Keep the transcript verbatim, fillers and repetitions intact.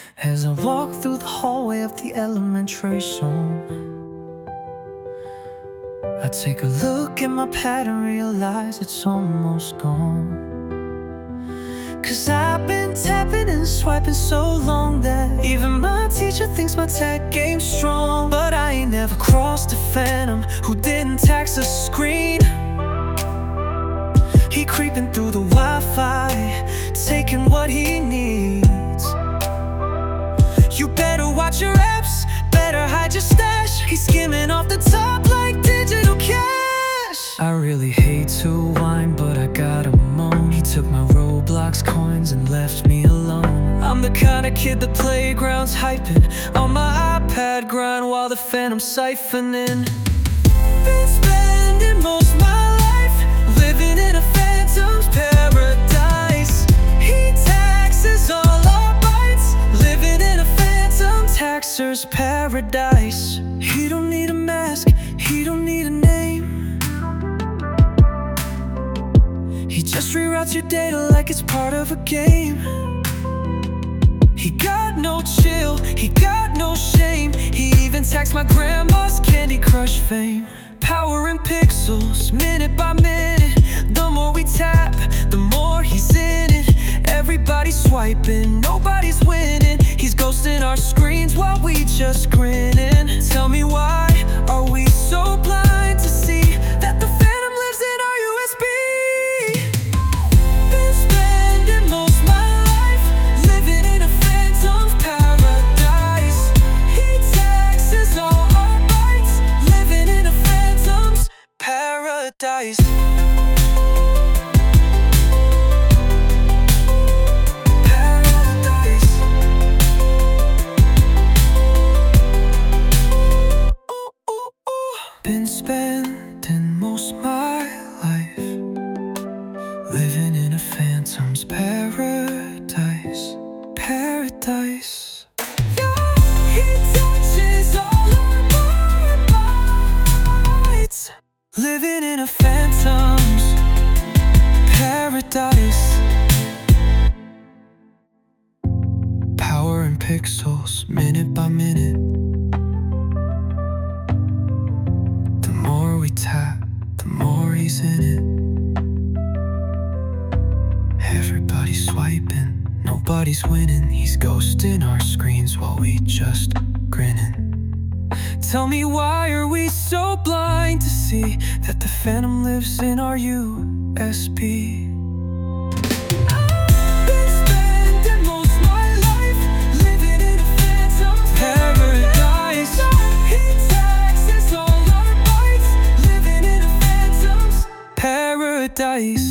As I walk through the hallway of the elementary zone, I take a look at my pad and realize it's almost gone. Cause I've been tapping and swiping so long that even my teacher thinks my tech game's strong. But I ain't never crossed a phantom who didn't tax the screen. He creeping through the Wi-Fi, taking what he needs. You better watch your apps, better hide your stash. He's skimming off the top like digital cash. I really hate to whine, but I gotta moan. He took my Roblox coins and left me alone. I'm the kind of kid the playground's hyping on my iPad grind while the phantom's siphoning. Been spending most of my life living in a phantom's paradise. He taxes all our bites, living in a phantom taxer's paradise. He don't need a mask, he don't need a name. He just reroutes your data like it's part of a game. He got no chill, he got no shame. He even taxed my grandma's Candy Crush fame. Power in pixels, minute by minute. The more we tap, the more he's in it. Everybody's swiping, nobody's winning. He's ghosting our screens while we just grinning. Tell me, why are we so blind to see that the phantom lives in our U S B? Been spending most of my life living in a phantom's paradise. He taxes all our bites, living in a phantom's paradise. Been spending most of my life living in a phantom's paradise. Paradise. Yeah, he touches all our bites, living in a phantom's paradise. Power in pixels, minute by minute. We tap, the more he's in it. Everybody's swiping, nobody's winning. He's ghosting our screens while we just grinning. Tell me, why are we so blind to see that the phantom lives in our U S B? Paradise.